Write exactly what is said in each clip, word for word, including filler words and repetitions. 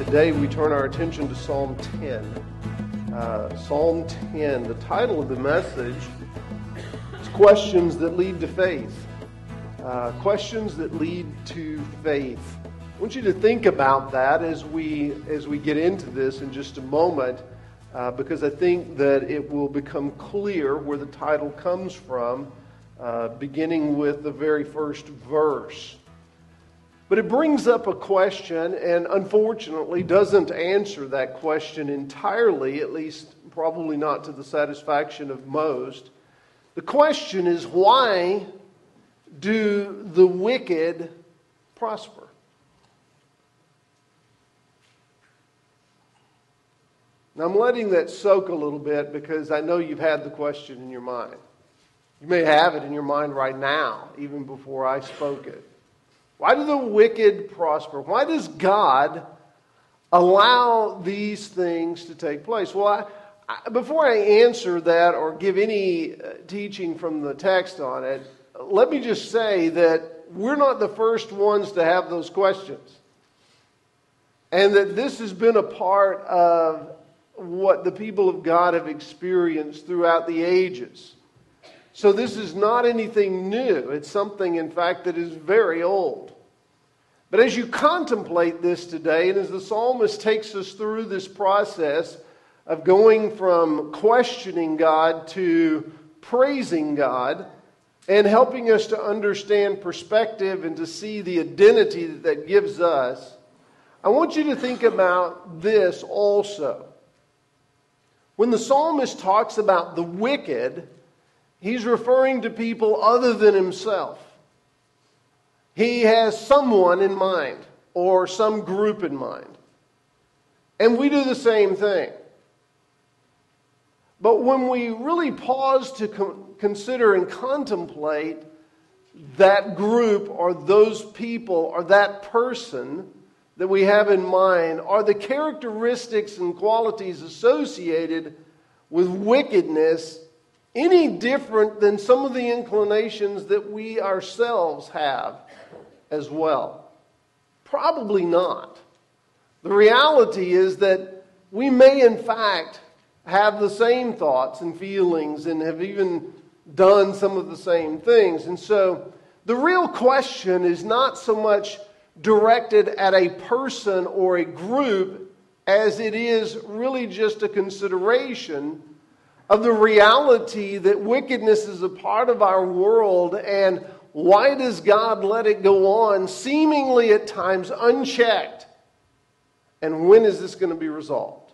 Today we turn our attention to Psalm ten. Uh, Psalm ten, the title of the message is Questions That Lead to Faith. Uh, questions that lead to faith. I want you to think about that as we as we get into this in just a moment, uh, because I think that it will become clear where the title comes from, uh, beginning with the very first verse. But it brings up a question and unfortunately doesn't answer that question entirely, at least probably not to the satisfaction of most. The question is, why do the wicked prosper? Now I'm letting that soak a little bit because I know you've had the question in your mind. You may have it in your mind right now, even before I spoke it. Why do the wicked prosper? Why does God allow these things to take place? Well, I, I, before I answer that or give any uh, teaching from the text on it, let me just say that we're not the first ones to have those questions. And that this has been a part of what the people of God have experienced throughout the ages. So this is not anything new. It's something, in fact, that is very old. But as you contemplate this today, and as the psalmist takes us through this process of going from questioning God to praising God, and helping us to understand perspective and to see the identity that that gives us, I want you to think about this also. When the psalmist talks about the wicked, he's referring to people other than himself. He has someone in mind or some group in mind. And we do the same thing. But when we really pause to com- consider and contemplate that group or those people or that person that we have in mind, are the characteristics and qualities associated with wickedness any different than some of the inclinations that we ourselves have as well? Probably not. The reality is that we may in fact have the same thoughts and feelings and have even done some of the same things. And so the real question is not so much directed at a person or a group as it is really just a consideration of the reality that wickedness is a part of our world, and why does God let it go on seemingly at times unchecked? And when is this going to be resolved?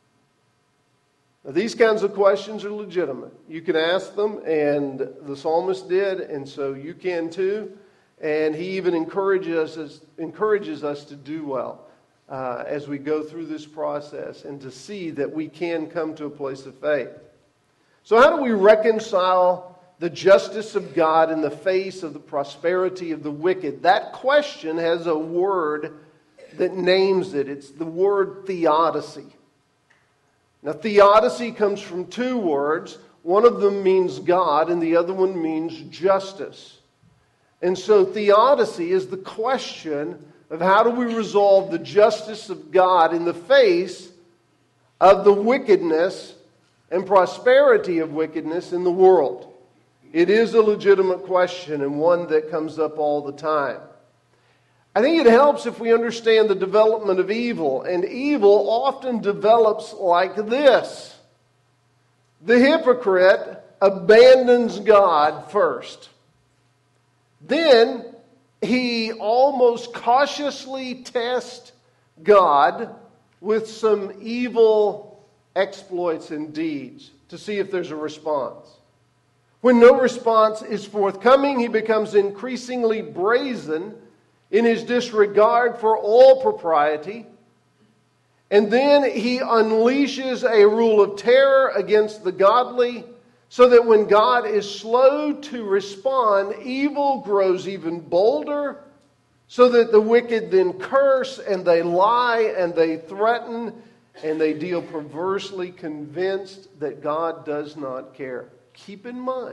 Now, these kinds of questions are legitimate. You can ask them, and the psalmist did, and so you can too. And he even encourages us, encourages us to do well uh, as we go through this process and to see that we can come to a place of faith. So how do we reconcile the justice of God in the face of the prosperity of the wicked? That question has a word that names it. It's the word theodicy. Now, theodicy comes from two words. One of them means God, and the other one means justice. And so theodicy is the question of how do we resolve the justice of God in the face of the wickedness and prosperity of wickedness in the world. It is a legitimate question and one that comes up all the time. I think it helps if we understand the development of evil. And evil often develops like this. The hypocrite abandons God first. Then he almost cautiously tests God with some evil exploits and deeds to see if there's a response. When no response is forthcoming, he becomes increasingly brazen in his disregard for all propriety. And then he unleashes a rule of terror against the godly, so that when God is slow to respond, evil grows even bolder, so that the wicked then curse and they lie and they threaten and they deal perversely, convinced that God does not care. Keep in mind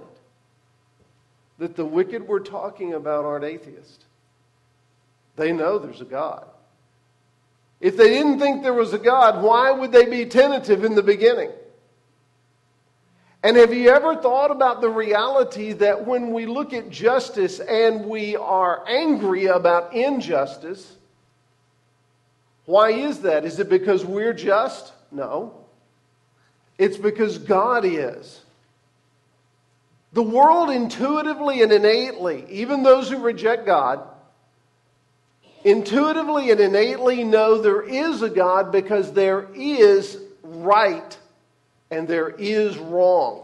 that the wicked we're talking about aren't atheists. They know there's a God. If they didn't think there was a God, why would they be tentative in the beginning? And have you ever thought about the reality that when we look at justice and we are angry about injustice, why is that? Is it because we're just? No. It's because God is. The world intuitively and innately, even those who reject God, intuitively and innately know there is a God because there is right and there is wrong.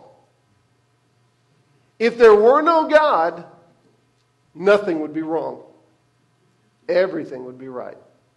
If there were no God, nothing would be wrong. Everything would be right.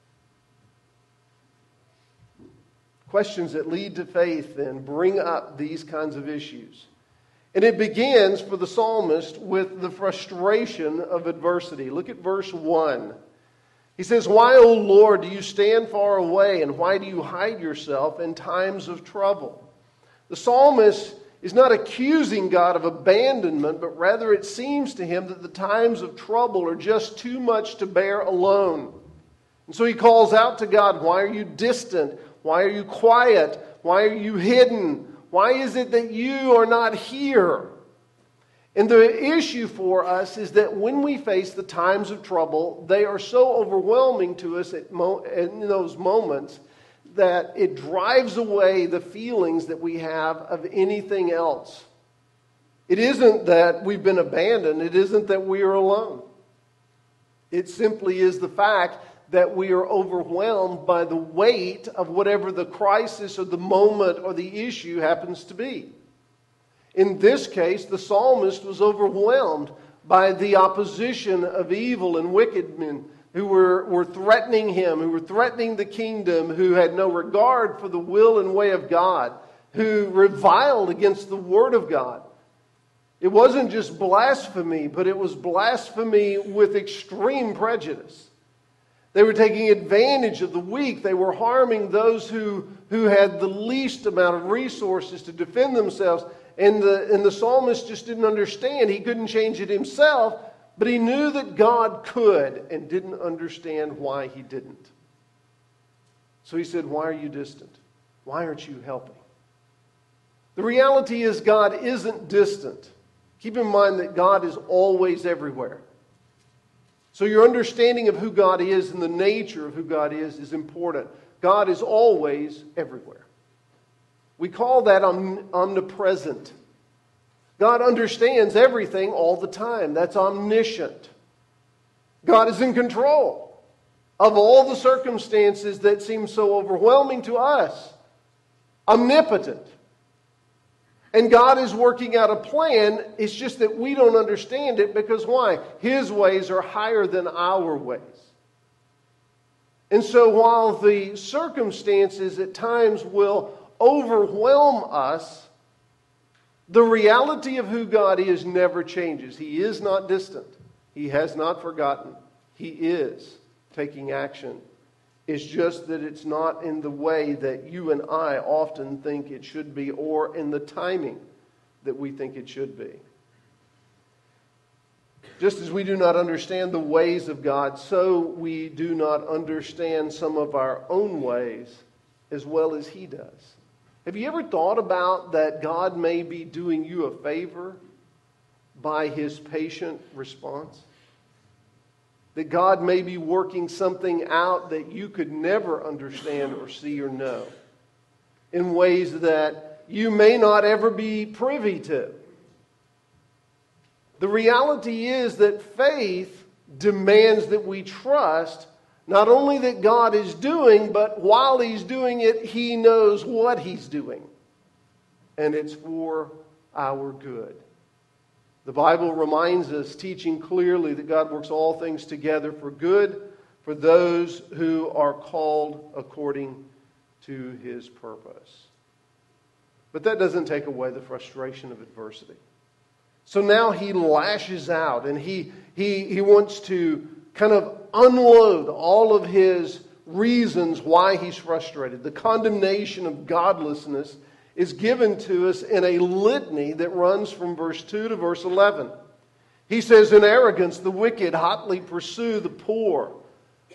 Questions that lead to faith then bring up these kinds of issues. And it begins for the psalmist with the frustration of adversity. Look at verse one. He says, "Why, O Lord, do you stand far away, and why do you hide yourself in times of trouble?" The psalmist is not accusing God of abandonment, but rather it seems to him that the times of trouble are just too much to bear alone. And so he calls out to God, "Why are you distant? Why are you quiet? Why are you hidden? Why is it that you are not here?" And the issue for us is that when we face the times of trouble, they are so overwhelming to us at mo- in those moments that it drives away the feelings that we have of anything else. It isn't that we've been abandoned. It isn't that we are alone. It simply is the fact that we are overwhelmed by the weight of whatever the crisis or the moment or the issue happens to be. In this case, the psalmist was overwhelmed by the opposition of evil and wicked men who were, were threatening him, who were threatening the kingdom, who had no regard for the will and way of God, who reviled against the word of God. It wasn't just blasphemy, but it was blasphemy with extreme prejudice. They were taking advantage of the weak. They were harming those who, who had the least amount of resources to defend themselves. And the, and the psalmist just didn't understand. He couldn't change it himself, but he knew that God could and didn't understand why he didn't. So he said, "Why are you distant? Why aren't you helping?" The reality is God isn't distant. Keep in mind that God is always everywhere. So your understanding of who God is and the nature of who God is is important. God is always everywhere. We call that omnipresent. God understands everything all the time. That's omniscient. God is in control of all the circumstances that seem so overwhelming to us. Omnipotent. And God is working out a plan. It's just that we don't understand it because why? His ways are higher than our ways. And so while the circumstances at times will overwhelm us, the reality of who God is never changes. He is not distant. He has not forgotten. He is taking action. It's just that it's not in the way that you and I often think it should be, or in the timing that we think it should be. Just as we do not understand the ways of God, so we do not understand some of our own ways as well as He does. Have you ever thought about that God may be doing you a favor by His patient response? That God may be working something out that you could never understand or see or know in ways that you may not ever be privy to. The reality is that faith demands that we trust not only that God is doing, but while He's doing it, He knows what He's doing. And it's for our good. The Bible reminds us, teaching clearly, that God works all things together for good for those who are called according to His purpose. But that doesn't take away the frustration of adversity. So now he lashes out and he, he, he wants to kind of unload all of his reasons why he's frustrated. The condemnation of godlessness is given to us in a litany that runs from verse two to verse eleven. He says, "In arrogance the wicked hotly pursue the poor.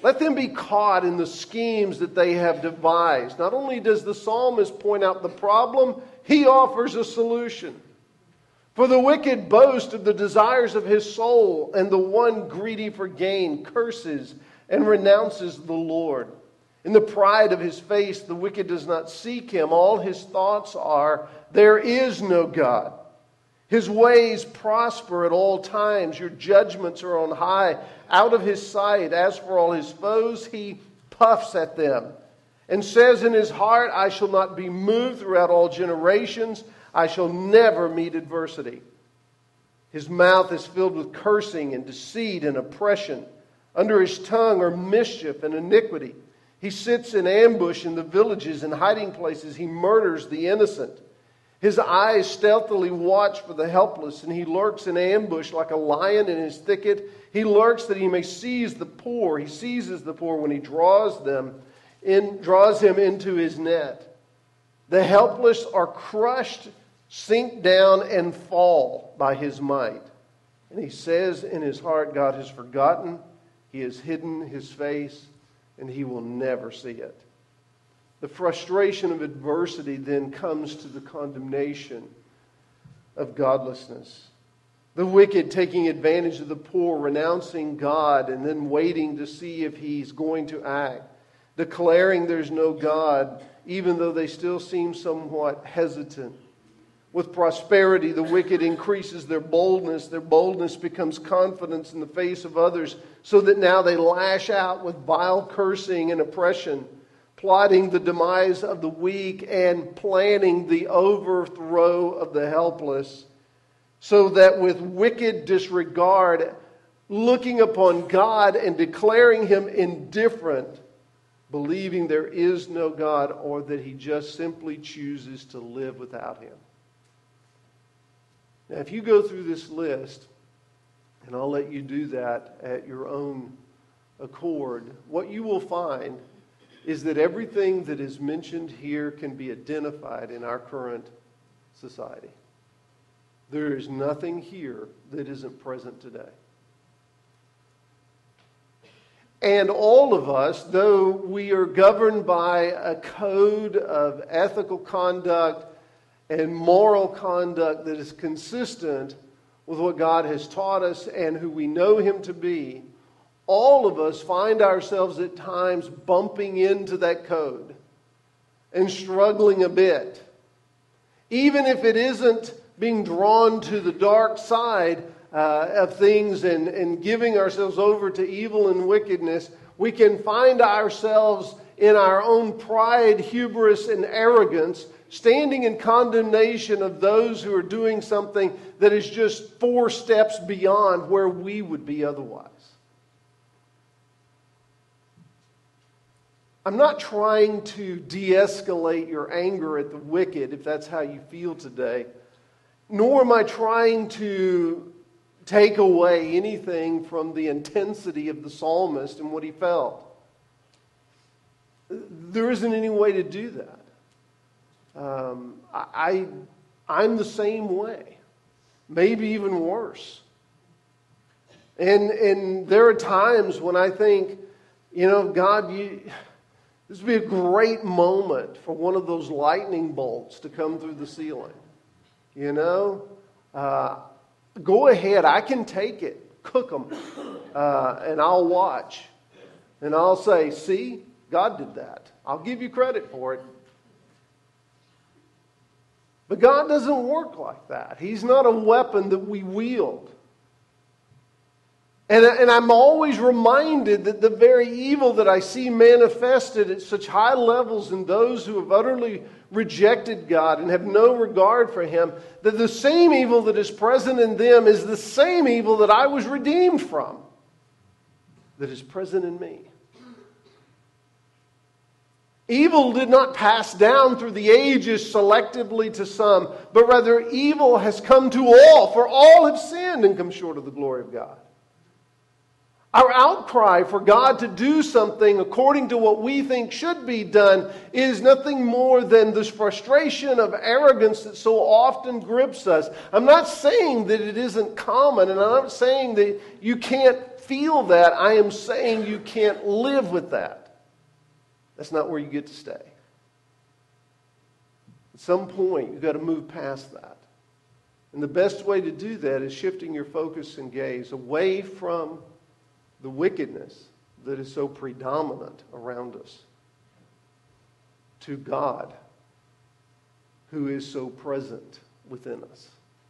Let them be caught in the schemes that they have devised. Not only does the psalmist point out the problem, he offers a solution. For the wicked boast of the desires of his soul, and the one greedy for gain curses and renounces the Lord. In the pride of his face, the wicked does not seek him. All his thoughts are, there is no God. His ways prosper at all times. Your judgments are on high, out of his sight. As for all his foes, he puffs at them and says in his heart, I shall not be moved throughout all generations. I shall never meet adversity. His mouth is filled with cursing and deceit and oppression. Under his tongue are mischief and iniquity. He sits in ambush in the villages and hiding places. He murders the innocent. His eyes stealthily watch for the helpless, and he lurks in ambush like a lion in his thicket. He lurks that he may seize the poor. He seizes the poor when he draws them in, draws him into his net. The helpless are crushed, sink down, and fall by his might. And he says in his heart, God has forgotten. He has hidden his face, and he will never see it. The frustration of adversity then comes to the condemnation of godlessness. The wicked taking advantage of the poor, renouncing God, and then waiting to see if he's going to act. Declaring there's no God, even though they still seem somewhat hesitant. With prosperity, the wicked increases their boldness. Their boldness becomes confidence in the face of others, so that now they lash out with vile cursing and oppression, plotting the demise of the weak and planning the overthrow of the helpless, so that with wicked disregard, looking upon God and declaring him indifferent, believing there is no God, or that he just simply chooses to live without him. Now, if you go through this list, and I'll let you do that at your own accord, what you will find is that everything that is mentioned here can be identified in our current society. There is nothing here that isn't present today. And all of us, though we are governed by a code of ethical conduct and moral conduct that is consistent with what God has taught us and who we know him to be, all of us find ourselves at times bumping into that code and struggling a bit. Even if it isn't being drawn to the dark side uh, of things and, and giving ourselves over to evil and wickedness, we can find ourselves in our own pride, hubris, and arrogance, standing in condemnation of those who are doing something that is just four steps beyond where we would be otherwise. I'm not trying to de-escalate your anger at the wicked, if that's how you feel today, nor am I trying to take away anything from the intensity of the psalmist and what he felt. There isn't any way to do that. Um, I, I'm the same way, maybe even worse. And and there are times when I think, you know, God, you, this would be a great moment for one of those lightning bolts to come through the ceiling. You know, uh, go ahead, I can take it, cook them, uh, and I'll watch. And I'll say, see, God did that. I'll give you credit for it. But God doesn't work like that. He's not a weapon that we wield. And, and I'm always reminded that the very evil that I see manifested at such high levels in those who have utterly rejected God and have no regard for him, that the same evil that is present in them is the same evil that I was redeemed from, that is present in me. Evil did not pass down through the ages selectively to some, but rather evil has come to all, for all have sinned and come short of the glory of God. Our outcry for God to do something according to what we think should be done is nothing more than this frustration of arrogance that so often grips us. I'm not saying that it isn't common, and I'm not saying that you can't feel that, I am saying you can't live with that. That's not where you get to stay. At some point, you've got to move past that. And the best way to do that is shifting your focus and gaze away from the wickedness that is so predominant around us to God, who is so present within us.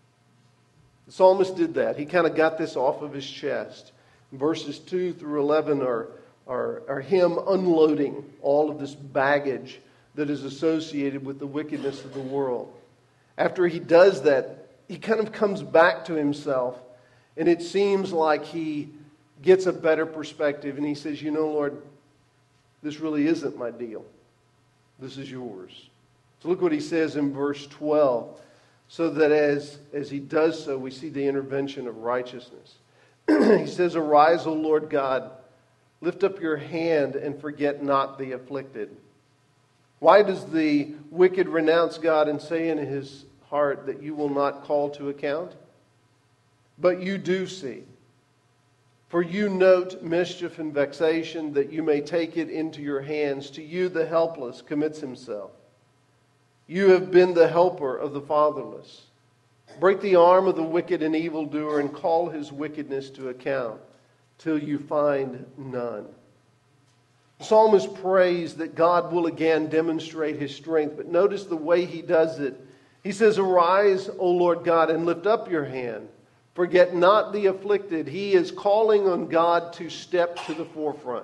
The psalmist did that. He kind of got this off of his chest. Verses two through eleven are, are, are him unloading all of this baggage that is associated with the wickedness of the world. After he does that, he kind of comes back to himself, and it seems like he gets a better perspective, and he says, you know, Lord, this really isn't my deal. This is yours. So look what he says in verse twelve. So that as, as he does so, we see the intervention of righteousness. He says, arise, O Lord God, lift up your hand and forget not the afflicted. Why does the wicked renounce God and say in his heart that you will not call to account? But you do see. For you note mischief and vexation, that you may take it into your hands. To you the helpless commits himself. You have been the helper of the fatherless. Break the arm of the wicked and evildoer and call his wickedness to account till you find none. The psalmist prays that God will again demonstrate his strength, but notice the way he does it. He says, arise, O Lord God, and lift up your hand. Forget not the afflicted. He is calling on God to step to the forefront.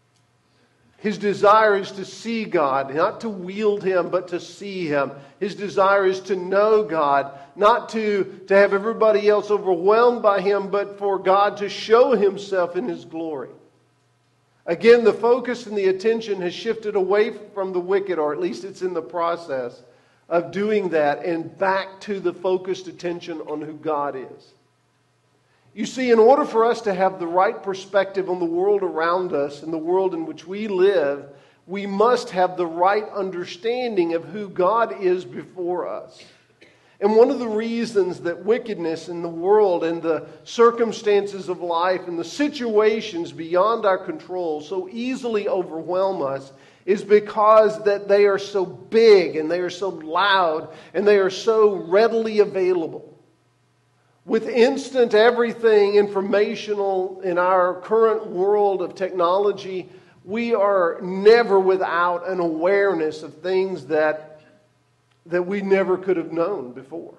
His desire is to see God, not to wield Him, but to see Him. His desire is to know God, not to, to have everybody else overwhelmed by Him, but for God to show Himself in His glory. Again, the focus and the attention has shifted away from the wicked, or at least it's in the process of doing that, and back to the focused attention on who God is. You see, in order for us to have the right perspective on the world around us and the world in which we live, we must have the right understanding of who God is before us. And one of the reasons that wickedness in the world and the circumstances of life and the situations beyond our control so easily overwhelm us is because that they are so big and they are so loud and they are so readily available. With instant everything informational in our current world of technology, we are never without an awareness of things that, that we never could have known before.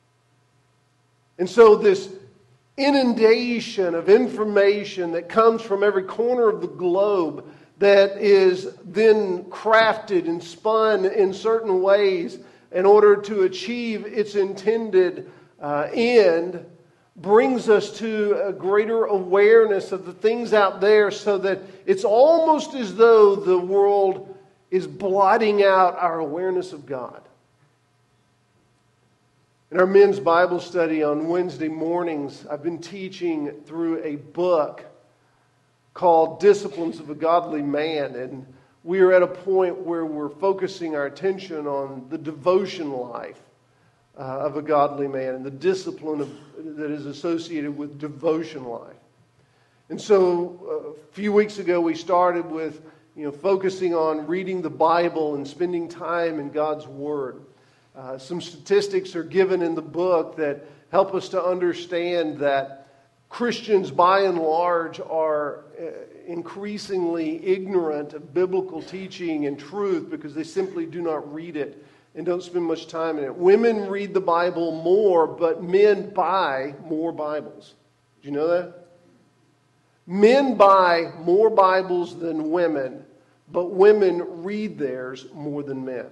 And so this inundation of information that comes from every corner of the globe that is then crafted and spun in certain ways in order to achieve its intended Uh, end brings us to a greater awareness of the things out there, so that it's almost as though the world is blotting out our awareness of God. In our men's Bible study on Wednesday mornings, I've been teaching through a book called Disciplines of a Godly Man, and we are at a point where we're focusing our attention on the devotion life Uh, of a godly man and the discipline of, that is associated with devotion life. And so uh, a few weeks ago we started with you know focusing on reading the Bible and spending time in God's Word. Uh, some statistics are given in the book that help us to understand that Christians by and large are uh, increasingly ignorant of biblical teaching and truth because they simply do not read it and don't spend much time in it. Women read the Bible more, but men buy more Bibles. Did you know that? Men buy more Bibles than women, but women read theirs more than men.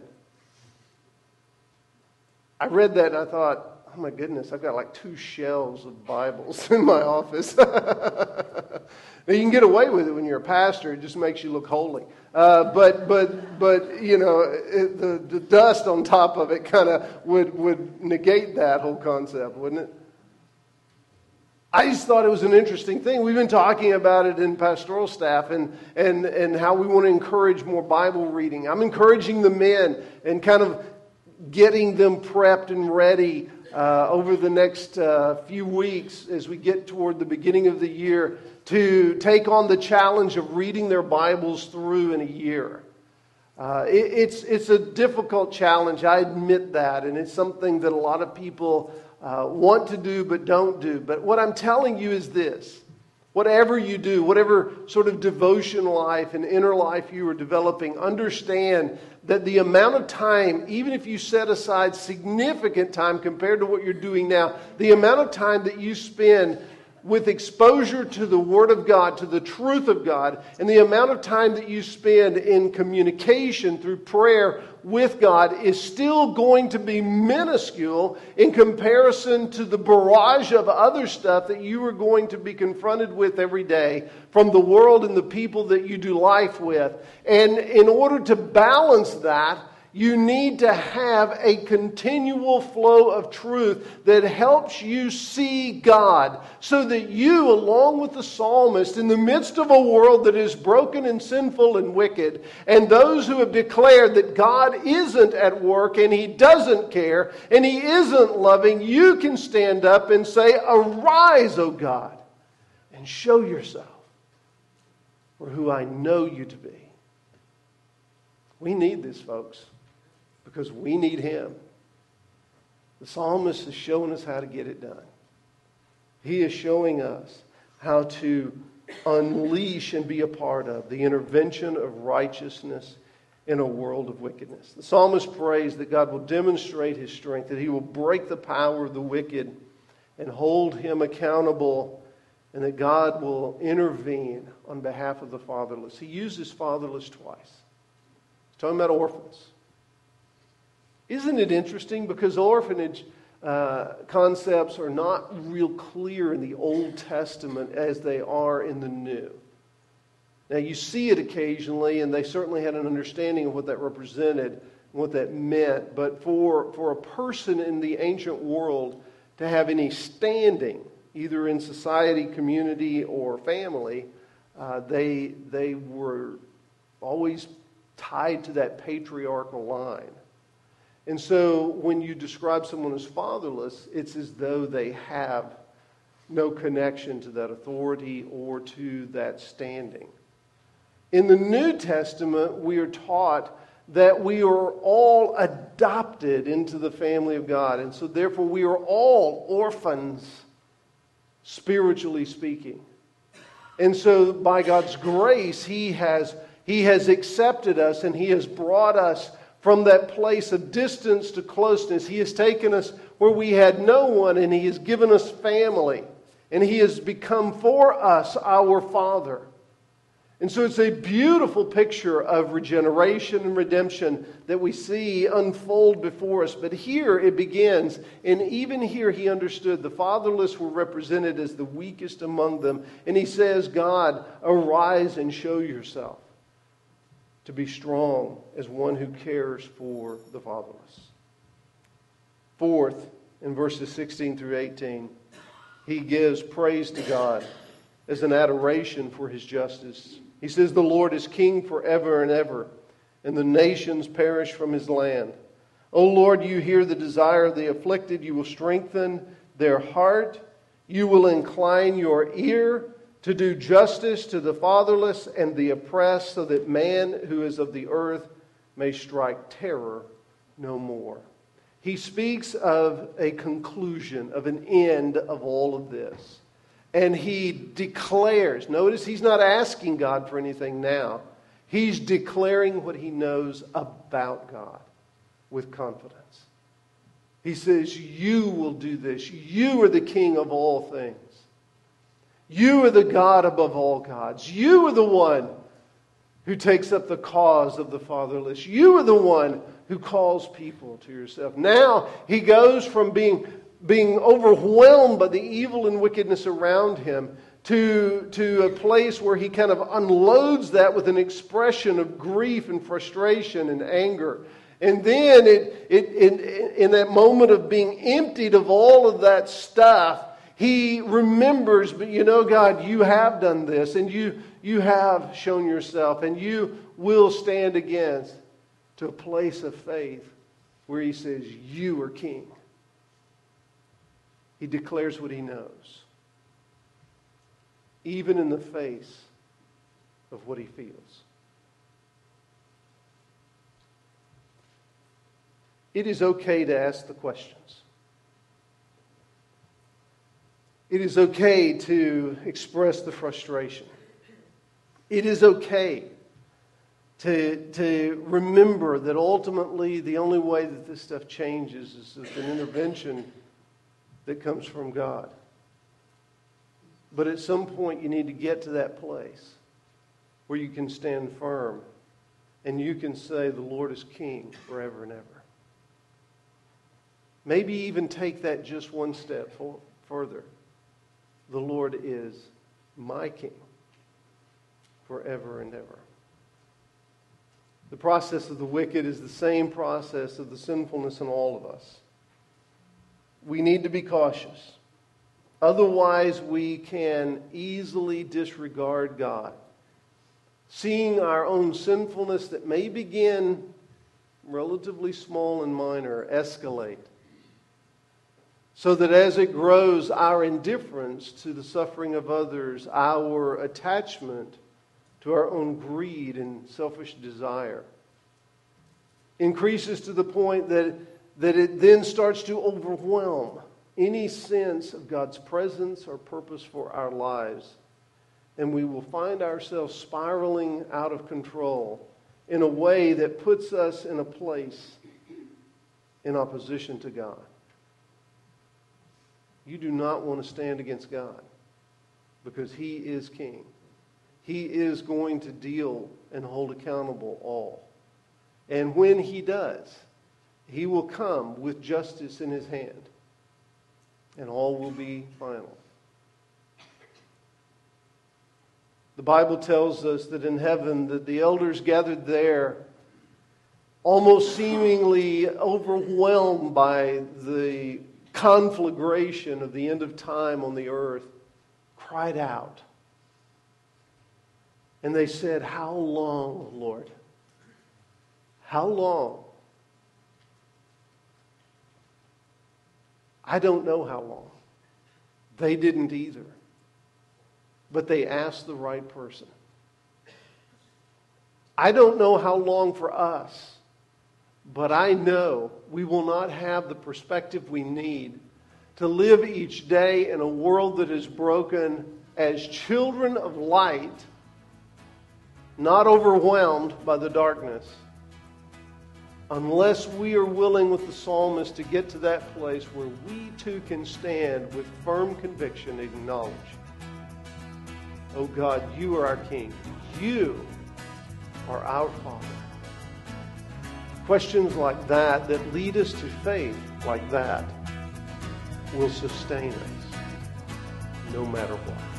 I read that and I thought, oh my goodness, I've got like two shelves of Bibles in my office. Now, you can get away with it when you're a pastor. It just makes you look holy. Uh, but, but, but you know, it, the, the dust on top of it kind of would, would negate that whole concept, wouldn't it? I just thought it was an interesting thing. We've been talking about it in pastoral staff and, and, and how we want to encourage more Bible reading. I'm encouraging the men and kind of getting them prepped and ready uh, over the next uh, few weeks as we get toward the beginning of the year to take on the challenge of reading their Bibles through in a year. Uh, it, it's, it's a difficult challenge, I admit that, and it's something that a lot of people uh, want to do but don't do. But what I'm telling you is this. Whatever you do, whatever sort of devotion life and inner life you are developing, understand that the amount of time, even if you set aside significant time compared to what you're doing now, the amount of time that you spend with exposure to the Word of God, to the truth of God, and the amount of time that you spend in communication through prayer with God is still going to be minuscule in comparison to the barrage of other stuff that you are going to be confronted with every day from the world and the people that you do life with. And in order to balance that, you need to have a continual flow of truth that helps you see God, so that you, along with the psalmist, in the midst of a world that is broken and sinful and wicked, and those who have declared that God isn't at work and He doesn't care and He isn't loving, you can stand up and say, "Arise, O God, and show yourself for who I know you to be." We need this, folks, because we need Him. The psalmist is showing us how to get it done. He is showing us how to unleash and be a part of the intervention of righteousness in a world of wickedness. The psalmist prays that God will demonstrate His strength, that He will break the power of the wicked and hold him accountable, and that God will intervene on behalf of the fatherless. He uses fatherless twice. He's talking about orphans. Isn't it interesting? Because orphanage uh, concepts are not real clear in the Old Testament as they are in the New. Now, you see it occasionally, and they certainly had an understanding of what that represented and what that meant. But for, for a person in the ancient world to have any standing, either in society, community, or family, uh, they, they were always tied to that patriarchal line. And so when you describe someone as fatherless, it's as though they have no connection to that authority or to that standing. In the New Testament, we are taught that we are all adopted into the family of God. And so therefore we are all orphans, spiritually speaking. And so by God's grace, He has, He has accepted us, and He has brought us from that place of distance to closeness. He has taken us where we had no one, and He has given us family. And He has become for us our Father. And so it's a beautiful picture of regeneration and redemption that we see unfold before us. But here it begins, and even here He understood the fatherless were represented as the weakest among them. And He says, God, arise and show yourself to be strong as one who cares for the fatherless. Fourth, in verses sixteen through eighteen, He gives praise to God as an adoration for His justice. He says, the Lord is king forever and ever, and the nations perish from His land. O Lord, you hear the desire of the afflicted. You will strengthen their heart. You will incline your ear to do justice to the fatherless and the oppressed, so that man who is of the earth may strike terror no more. He speaks of a conclusion, of an end of all of this. And He declares, notice He's not asking God for anything now. He's declaring what He knows about God with confidence. He says, you will do this. You are the King of all things. You are the God above all gods. You are the one who takes up the cause of the fatherless. You are the one who calls people to yourself. Now He goes from being, being overwhelmed by the evil and wickedness around him to, to a place where He kind of unloads that with an expression of grief and frustration and anger. And then it, it, it, in that moment of being emptied of all of that stuff, he remembers, but you know, God, you have done this, and you, you have shown yourself, and you will stand again to a place of faith where he says, you are king. He declares what he knows. even in the face of what he feels. It is okay to ask the questions. It is okay to express the frustration. It is okay to, to remember that ultimately the only way that this stuff changes is with an intervention that comes from God. But at some point you need to get to that place where you can stand firm and you can say the Lord is King forever and ever. Maybe even take that just one step for, further. The Lord is my King forever and ever. The process of the wicked is the same process of the sinfulness in all of us. We need to be cautious. Otherwise, we can easily disregard God. Seeing our own sinfulness that may begin relatively small and minor escalate. So that as it grows, our indifference to the suffering of others, our attachment to our own greed and selfish desire, increases to the point that, that it then starts to overwhelm any sense of God's presence or purpose for our lives. And we will find ourselves spiraling out of control in a way that puts us in a place in opposition to God. You do not want to stand against God because He is King. He is going to deal and hold accountable all. And when He does, He will come with justice in His hand. And all will be final. The Bible tells us that in heaven, that the elders gathered there, almost seemingly overwhelmed by the conflagration of the end of time on the earth, cried out. And they said, "How long, Lord? How long?" I don't know how long. They didn't either. But they asked the right person. I don't know how long for us. But I know we will not have the perspective we need to live each day in a world that is broken as children of light, not overwhelmed by the darkness, unless we are willing with the psalmist to get to that place where we too can stand with firm conviction and acknowledge, oh God, you are our King. You are our Father. Questions like that, that lead us to faith like that, will sustain us no matter what.